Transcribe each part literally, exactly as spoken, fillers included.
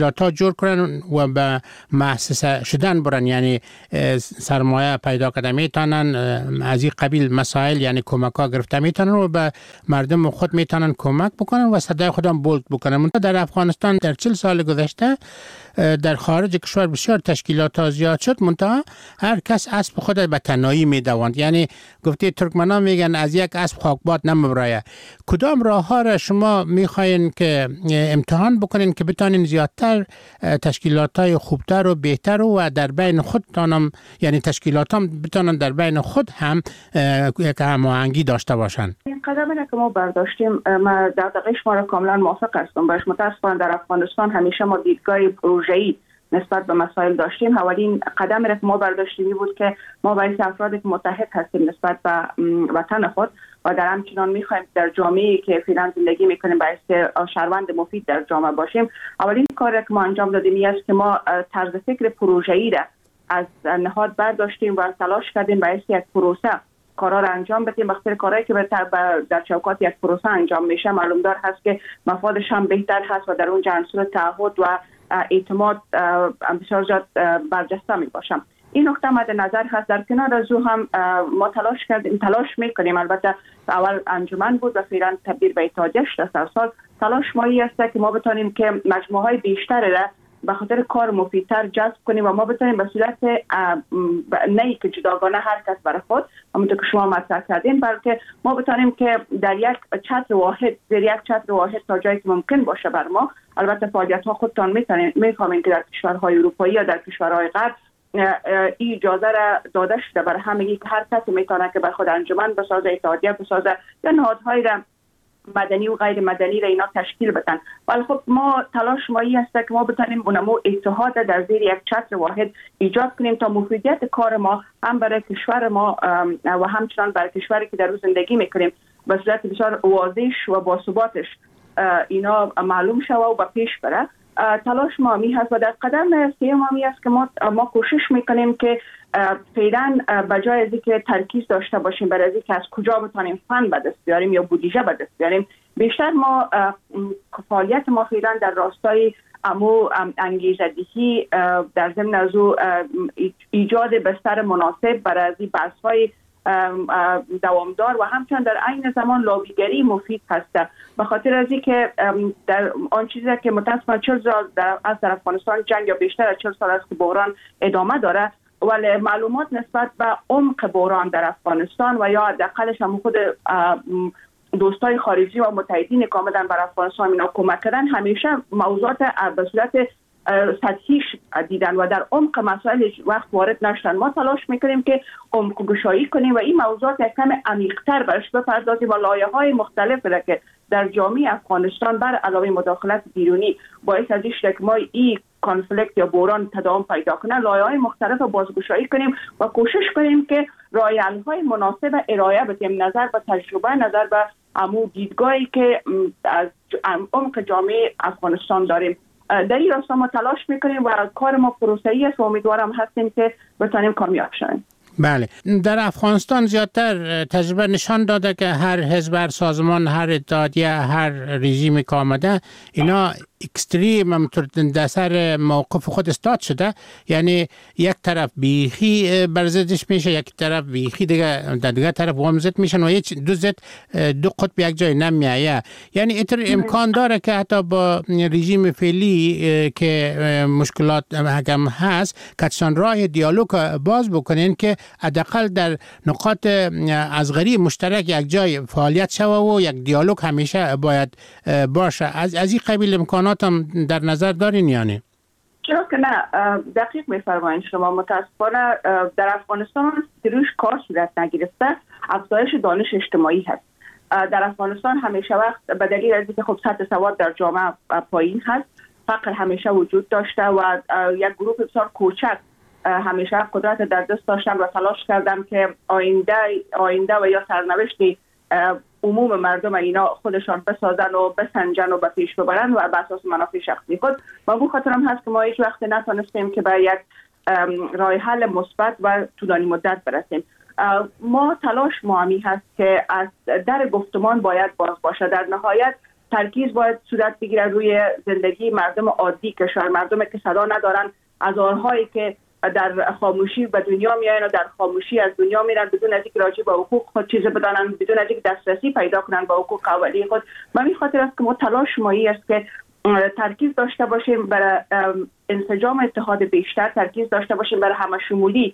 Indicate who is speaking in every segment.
Speaker 1: تا جور کنن و به مؤسسه شدن برن، یعنی سرمایه پیدا کرده میتونن از این قبیل مسائل، یعنی کمک ها گرفته میتونن و به مردم خود میتونن کمک بکنن و صدای خودم بولد بکنن. در افغانستان در چهل سال گذشته در خارج کشور بسیار تشکیلات ها زیاد شد، منتها هر کس اسب خود به تنهایی میدوند. یعنی گفته ترکمنان میگن از یک اسب خاکباد نمیبرایه. کدام راه ها را شما میخواین که امتحان بکنین که بتانین زیادتر تشکیلات های خوبتر و بهتر و در بین خودتانم، یعنی تشکیلات هم بتانن در بین خود هم یک هماهنگی داشته باشن؟
Speaker 2: این قدمی که ما برداشتیم، ما در دقیق شما را کاملا موافق هستم باش. متاسفانه در افغانستان همیشه ما دیدگاه پروژه‌ای نسبت به مسائل داشتیم. اولین قدمی که ما برداشتیم بود که ما باید افرادی که متحد هستیم نسبت به وطن خود و در همچنان میخوایم در جامعه‌ای که فعلا زندگی میکنیم باید شهروند مفید در جامعه باشیم. اولین کاری که ما انجام دادیم است که ما طرز فکر پروژه‌ای را از نهاد برداشتیم و تلاش کردیم باید یک پروسه کارا را انجام بدیم. وقتی کارهایی که در چوکات یک پروسه انجام میشه معلوم دار هست که مفادش هم بهتر هست و در اون عنصر تعهد و اعتماد بسیار زیاد برجسته می باشم. این نکته مد نظر هست. در کنار از او هم ما تلاش کردیم، تلاش میکنیم. البته اول انجمن بود و فعلا تبدیل به اتحادیه شده. سال تلاش مایی است که ما بتونیم که مجموعه های بیشتر را به خاطر کار مفیدتر جذب کنیم و ما بتونیم به صورت نه که جداگانه هر کس برای خود، همونطور که شما مطرح کردین، بلکه ما بتونیم که در یک چتر واحد، در یک چتر واحد تا جایی که ممکن باشه بر ما، البته فعالیت ها خودتان میتونین میفهمین که در کشورهای اروپایی یا در کشورهای غرب این اجازه را داده شده برای همگی که هر کسی میتونه که بر خود انجمن بسازه، اتحادیه بسازه یا نهادهای را مدنی و غیر مدنی را اینا تشکیل بدن. ولی خب ما تلاش مایی است که ما بتونیم اونمو اتحاد در زیر یک چتر واحد ایجاد کنیم تا مفیدیت کار ما هم برای کشور ما و همچنان برای کشوری که در روز زندگی میکنیم به صورت بسیار واضح و باثباتش اینا معلوم شوه و به پیش بره. تلاش ما می هست و در قدم سوم می است که ما ما کوشش میکنیم که فعلا بجای از اینکه ترکیز داشته باشیم برای از اینکه از کجا بتونیم فن به دست بیاریم یا بودجه به دست بیاریم، بیشتر ما فعالیت ما فعلا در راستای امو انگیزدهی در ضمن از ایجاد بستر مناسب برای از این بحث‌های دوامدار و همچنان در عین زمان لابیگری مفید هسته. به خاطر از اینکه در آن چیزی که متأسفانه چهل سال در از در افغانستان جنگ یا بیشتر از چهل سال است که بحران ادامه داره، ولی معلومات نسبت به عمق بحران در افغانستان و یا حداقلش هم خود دوستای خارجی و متحدین که آمدن بر افغانستان اینا کمک کردن همیشه موضوعات به صورت سطحیش دیدن و در عمق مسائل وقت وارد نشدن. ما تلاش میکنیم که عمق گشایی کنیم و این موضوعات یک کم عمیق‌تر برش بپردازیم و لایه‌های مختلف را که در جامعه افغانستان بر علاوه مداخلت بیرونی باعث از این که ما این کانفلیکت یا بحران تداوم پیدا کنه، لایه‌های مختلف را بازگشایی کنیم و کوشش کنیم که راه حل‌های مناسب ارائه بدیم نظر به تجربه، نظر به عمو دیدگاهی که از عمق جامعه افغانستان داریم. در این راستا ما تلاش میکنیم و کار ما پروسه‌ای است و امیدوارم هستیم که بتونیم کامیاب شویم.
Speaker 1: بله، در افغانستان زیادتر تجربه نشان داده که هر حزب، هر سازمان، هر اتحادیه، هر رژیمی که آمده اینا اکستریم در سر موقف خود استاد شده. یعنی یک طرف بیخی برزدش میشه، یک طرف بیخی دیگه در دیگه طرف وامزد میشن و هیچ دو زد دو قطب یک جای نمیایه. یعنی اینطور امکان داره که حتی با رژیم فعلی که مشکلات هم هست کاتشان راه دیالوگ باز بکنین که حداقل در نقاط ازغری مشترک یک جای فعالیت شوه و یک دیالوگ همیشه باید باشه. از از این قبیل امکانات هم در نظر دارین یعنی؟
Speaker 2: چرا که نه، دقیق میفرمایید شما. متاسفانه در افغانستان روش کار صورت نگرفته، افزایش دانش اجتماعی هست. در افغانستان همیشه وقت به دلیل از اینکه خب سطح سواد در جامعه پایین هست، فقر همیشه وجود داشته و یک گروه بسیار کوچک همیشه قدرت در دست داشتن و تلاش کردن که آینده آینده و یا سرنوشت عموم مردم اینا خودشان بسازن و بسنجن و به پیش ببرن و بر اساس منافع شخصی خود. و بو خاطر هم هست که ما هیچ وقت نتونستیم که به یک راه حل مثبت و طولانی مدت برسیم. ما تلاش ما همی هست که از در گفتمان باید باز باشه. در نهایت ترکیز باید صورت بگیره روی زندگی مردم عادی کشور، مردمی که صدا ندارن، هزارهایی که در خاموشی به دنیا میاین و در خاموشی از دنیا میرن بدون از اینکه راجع به حقوق خود چیزی بدانن، بدون از اینکه دسترسی پیدا کنن به حقوق اولیه خود. به این خاطر است که ما تلاش مایی است که ترکیز داشته باشیم برای انسجام اتحاد بیشتر، ترکیز داشته باشیم برای همه شمولی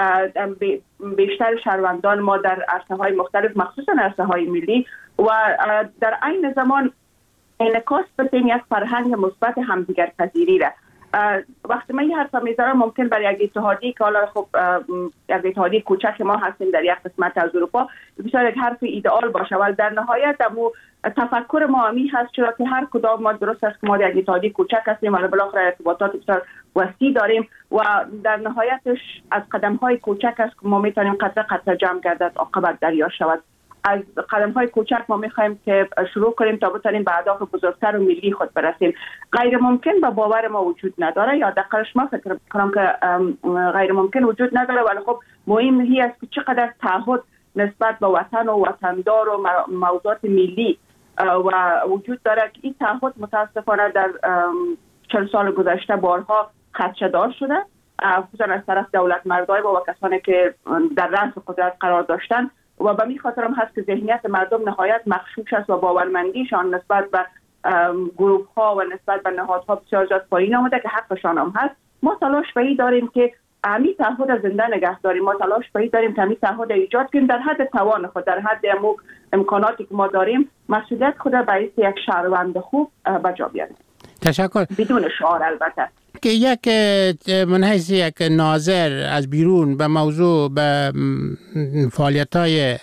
Speaker 2: بیشتر شهروندان ما در عرصه های مختلف، مخصوصا عرصه های ملی، و در عین زمان انعکاس بدیم یک فرهنگ مثبت همدیگر پذیری را. وقتی من این حرف میزنم ممکن برای یک اتحادی که حالا خب یک اتحادی کوچک ما هستیم در یک قسمت از اروپا بسیار یک حرف ایدئال باشه، ولی در نهایت امو تفکر ما همی هست، چرا که هر کدام ما درست است که ما در یک اتحادی کوچک هستیم ولی بالاخره ارتباطات بسیار وسیع داریم و در نهایتش از قدم های کوچک است که ما میتونیم قطره قطره جمع گردد عاقبت دریا شود. از قدم های کوچک ما میخوایم که شروع کنیم تا بتونیم به اهداف بزرگتر و ملی خود برسیم. غیر ممکن به باور ما وجود نداره، یا دقیقش ما فکر کنم که غیر ممکن وجود نداره، ولی خب مهم هی است که چقدر تعهد نسبت به وطن و وطندار و موضوعات ملی و وجود داره که این تعهد متاسفانه در چند سال گذشته بارها خدشه‌دار شده، خصوصا از طرف دولت مردای و کسانی که در رأس قدرت قرار داشتن، و به می خاطر هم هست که ذهنیت مردم نهایت مغشوش است و باورمندیشان نسبت به گروه ها و نسبت به نهادها بسیار زیاد پایین آمده که حقشان هم هست. ما تلاش به این داریم که امی تعهد زنده نگه داریم، ما تلاش به این داریم که امی تعهد ایجاد کنیم در حد توان خود، در حد امو امکاناتی که ما داریم مسئولیت خود به حیث یک شهروند خوب بجا بیاریم.
Speaker 1: تشکر.
Speaker 2: بدون شعار البته.
Speaker 1: که یک من حیث یک ناظر از بیرون به موضوع به فعالیت‌های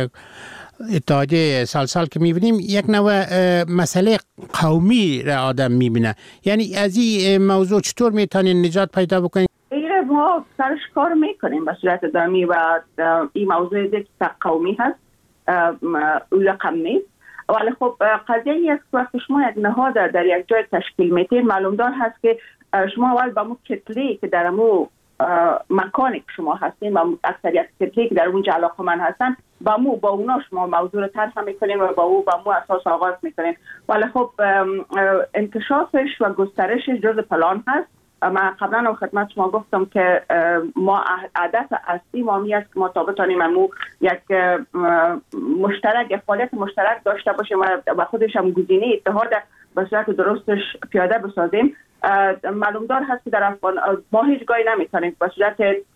Speaker 1: اتحادیه سالسال که می‌بینیم یک نوع مسئله قومی را آدم می‌بینه، یعنی از این موضوع چطور میتونین نجات پیدا بکنین؟
Speaker 2: ما سرش کار میکنیم به صورت دائمی و این موضوع دیگه قومی هست، رقم نیست، ولی خب قضیه ای است که وقتی شما یک نهاد در یک جای تشکیل میتین معلوم دار هست که شما اول با مو کتلی که در مو مکانی که شما هستین و اکثریت کتلی که در اونجا علاقه‌مند هستن با مو با اونا شما موضوع رو طرح میکنین و با او با مو اساس آغاز میکنین، ولی خب انکشافش و گسترشش جز پلان هست. من قبلا هم خدمت شما گفتم که ما هدف اصلی ما می است که ما تا بتانیم امو یک مشترک یک فعالیت مشترک داشته باشیم و خودش هم گزینه اتحاد به صورت درستش پیاده بسازیم. معلوم دار هست که در افغان ما هیچ گاهی نمیتونیم به صورت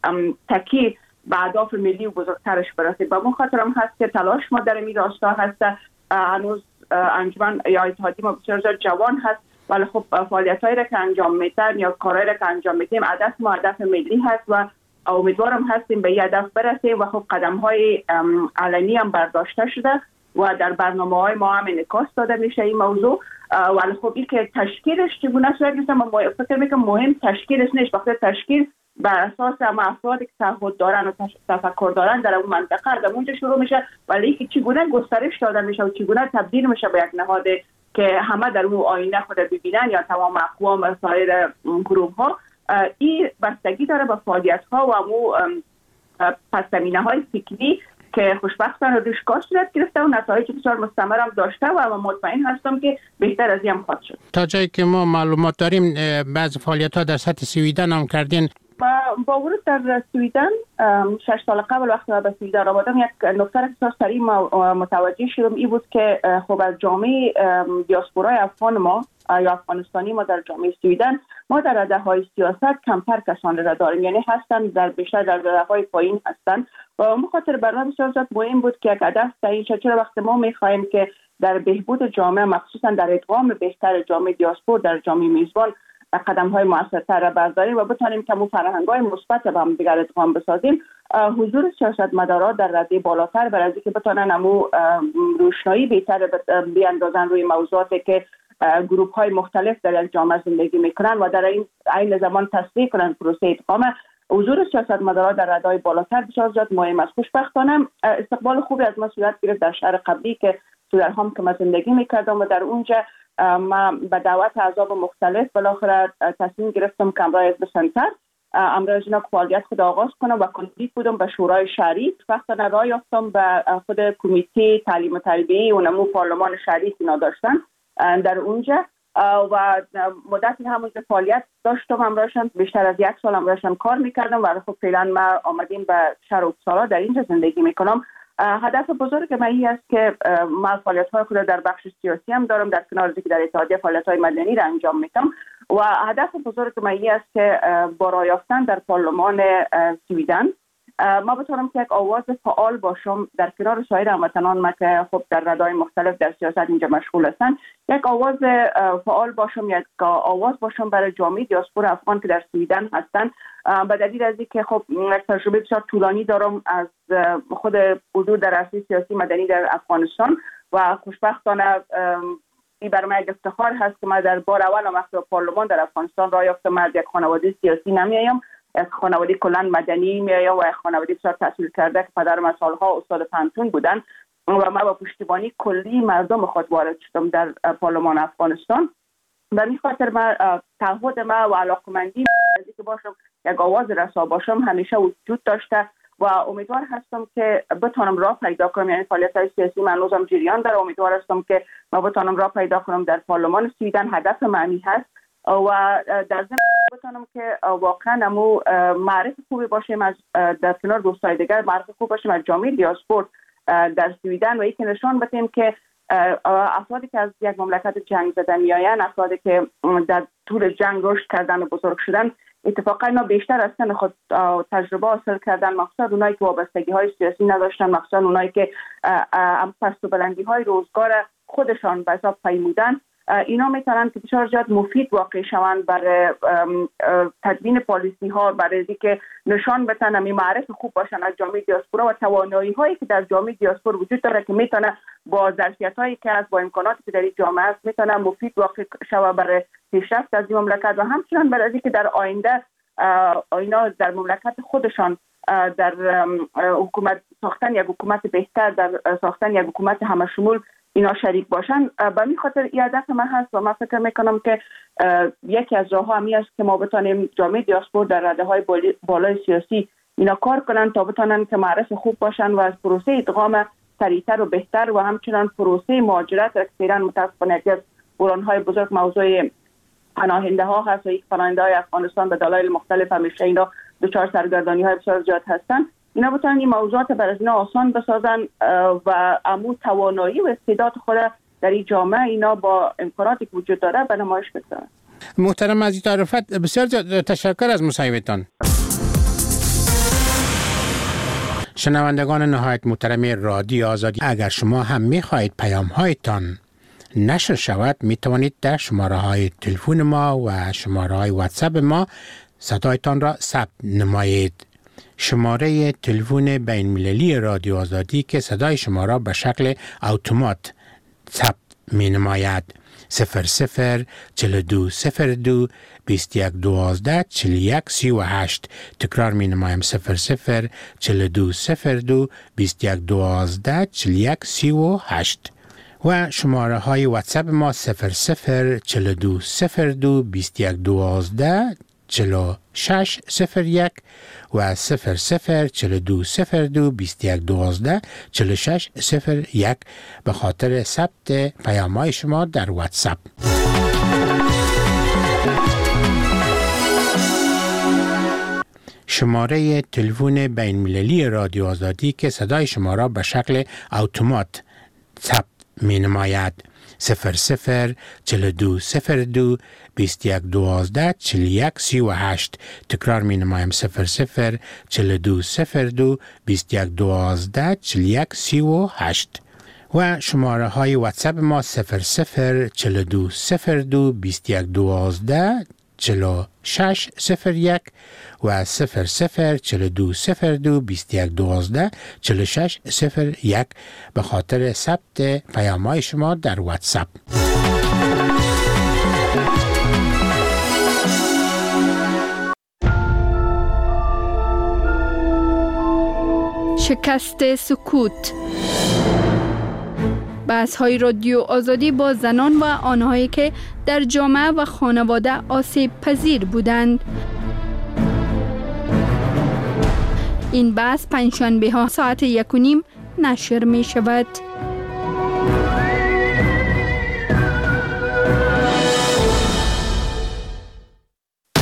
Speaker 2: تکی به اهداف ملی و بزرگترش برسیم. با اون خاطر هم هست که تلاش ما در این راستا هست. هنوز انجمن یا اتحادی ما بسیار زیاد جوان هست، ولی خب فعالیت‌هایی را که انجام میدن یا کارهایی را که انجام میدیم هدف ما هدف ملی هست و امیدوارم هستیم به این هدف برسیم و خب قدم‌های علنی هم برداشته شده و در برنامه‌های ما هم انعکاس داده میشه این موضوع. ولی خب این که تشکیلش چگونه صورت میگیره، من فکر میکنم مهم تشکیلش نیست، وقتی تشکیل بر اساس هم افرادی که تعهد دارن و تفکر دارن در اون منطقه در اونجا شروع میشه، ولی اینکه چگونه گسترش داده میشه و چگونه تبدیل میشه به یک نهاد که همه در اون آینه خود ببینن یا تمام اقوام و سایر گروه ها، این بستگی داره به فعالیت ها و امو پس‌زمینه های فکری که خوشبختانه روش کار صورت گرفته و نتایج بسیار مستمر هم داشته و مطمئن هستم که بهتر از این هم خواهد شد.
Speaker 1: تا جایی که ما معلومات داریم بعض فعالیت ها در سطح سویدن هم کردین.
Speaker 2: با ورود در سویدن شش سال قبل وقتی به سویدن آمدم یک نکته بسیار سریع متوجه شدم این بود که خب از جامعه دیاسپورای افغان ما یا افغانستانی ما در جامعه سویدن ما در رده‌های سیاست کمتر کسان را داریم، یعنی هستن در بیشتر در رده‌های پایین هستن و به خاطر برنامه بسیار زیاد مهم بود که یک هدف تعیین شد. چرا وقتی ما می‌خوایم که در بهبود جامعه مخصوصا در ادغام بهتر جامعه دیاسپور در جامعه میزبان قدم‌های موثرتر را برداریم و بتونیم که مو فرهنگ‌های مثبت به هم دیگر ادغام بسازیم، حضور سیاستمدارا در رده بالاتر برای اینکه بتونن امو روشنایی بهتر بیاندازن روی موضوعاتی که گروه‌های مختلف در یک جامعه زندگی میکنن و در این عین زمان تسریع کنن پروسه ادغام. حضور سیاستمدارا در رده‌های بالاتر بسیار زیاد مهم است. خوشبختانه استقبال خوبی از ما صورت گرفت در شهر قبلی که سودرهام که ما زندگی میکردم و در اونجا ما به دعوت اعضاب مختلف بالاخره تصمیم گرفتم که امرای حزب سنتر امرای اینا فعالیت خود آغاز کنم و کاندید بودم به شورای شهری. وقتا راه یافتم به خود کمیته تعلیم و تربیه و نمو پارلمان شهری اینا داشتن در اونجا و مدتی همونجا فعالیت داشتم. همراهشان بیشتر از یک سال همراهشان کار میکردم و خب فعلا ما آمدیم به شهر اوپسالا در اینجا زندگی میکنم. هدف بزرگ من این است که ما فعالیت‌های خود در بخش سیاسی هم دارم، در کنار اینکه در اتحادیه فعالیت‌های مدنی را انجام میدم و هدف بزرگ من این است که با رای یافتن در پارلمان سویدن ما بتونم که یک آواز فعال باشم در کنار سایر هموطنان ما که خب در ردای مختلف در سیاست اینجا مشغول هستند. یک آواز فعال باشم، یک آواز باشم برای جامعه دیاسپورا افغان که در سویدن هستند. به دلیل از اینکه خب یک تجربه بسیار طولانی دارم از خود حضور در عرصه سیاسی مدنی در افغانستان و خوشبختانه این برای من یک افتخار هست که من در بار اول وقتی پارلمان در افغانستان راه یافتم. از یک خانواده سیاسی نمیایم، یک خانواده کلان مدنی میایم و یک خانواده بسیار تحصیل کرده که پدرم از سالها استاد پانتون بودن و من با پشتیبانی کلی مردم خود وارد شدم در پارلمان افغانستان. به این خاطر من تعهد ما و علاقمندی که باشم یک آواز رسا باشم همیشه وجود داشته و امیدوار هستم که بتونم راه پیدا کنم. یعنی فعالیت‌های سیاسی من روزم جریان داره. امیدوار هستم که ما بتونم راه پیدا کنم در پارلمان سویدن. هدف معنی هست و در ضمن بتونم که واقعا امو معرف خوبی باشیم از در کنار دوستای دیگر، معرف خوب باشیم از جامعه دیاسپور در سویدن و اینکه نشان بدیم که افرادی که از یک مملکت جنگ زده میآیند، افرادی که در طول جنگ رشد کردن و بزرگ شدن، اتفاقا اینا بیشتر از سن خود تجربه حاصل کردن، مخصوصا اونایی که وابستگی های سیاسی نداشتن، مخصوصا اونایی که پست و بلندی های روزگار خودشان به حساب پیمودن، اینا میتونن که بسیار زیاد مفید واقع شوند برای تدوین پالیسی ها، برای اینکه نشان بدن می معرف خوب باشن از جامعه دیاسپورا و توانایی هایی که در جامعه دیاسپورا وجود داره که میتونه با ظرفیت هایی که از با امکاناتی که در این جامعه است میتونه مفید واقع شود برای پیشرفت از این مملکت و همچنین برای اینکه در آینده اینا در مملکت خودشان در حکومت ساختن یک حکومت بهتر، در ساختن یک حکومت همشمول اینا شریک باشن. به این خاطر این هدف من هست و من فکر میکنم که یکی از راه‌ها همی است که ما بتونیم جامعه دیاسپور در رده‌های بالای سیاسی اینا کار کنن تا بتونن که معرف خوب باشن و از پروسه ادغام سریعتر و بهتر و همچنان پروسه مهاجرت اکثرا متاسفانه یکی از بحران‌های بزرگ موضوع پناهنده ها هست و یک پناهنده های افغانستان به دلایل مختلف همیشه اینا دچار سرگردانی های بسیار زیاد هستن. اینا بتونن این موضوعات بر از اینا آسان بسازن و عمو توانایی و استعداد خود در این جامعه اینا با امکاناتی که وجود داره به نمایش بگذارن.
Speaker 1: محترم عزیز تعرفت، بسیار تشکر از مصاحبتان. شنوندگان نهایت محترم رادیو آزادی، اگر شما هم می‌خواهید پیام‌هایتان نشر شود می توانید در شماره های تلفن ما و شماره های واتساپ ما صدایتان را ثبت نمایید. شماره تلفن بین المللی رادیو آزادی که صدای شما را به شکل اتومات ثبت می نماید صفر صفر چهل و دو صفر دو بیست و یک دوازده چهل و یک سی و هشت. تکرار می نمایم صفر صفر چهل و دو صفر دو بیست و یک دوازده چهل و یک سی و هشت و شماره های واتساپ ما صفر صفر چهل و دو صفر دو بیست و یک دوازده چهل و شش صفر یک و صفر صفر چهل و دو صفر دو بیست و یک دوازده چهل و شش صفر یک به خاطر ثبت پیام های شما در واتساپ. شماره تلفن بین المللی رادیو آزادی که صدای شما را به شکل اتومات ثبت می نماید صفر صفر چهل و دو صفر دو بیست و یک دوازده چهل و یک سی و هشت. تکرار می نمایم صفر صفر چهل و دو صفر دو بیست و یک دوازده چهل و یک سی و هشت و شماره های واتساپ ما صفر صفر چهل و دو صفر دو بیست و یک دوازده چهل و شش صفر یک و صفر صفر چهل و دو صفر دو بیست و یک دوازده چهل و شش صفر یک به خاطر ثبت پیام‌های شما در واتساپ.
Speaker 3: شکست سکوت. بحث‌های رادیو آزادی با زنان و آنهایی که در جامعه و خانواده آسیب پذیر بودند. این بحث پنجشنبه ها ساعت یک و نیم نشر می شود.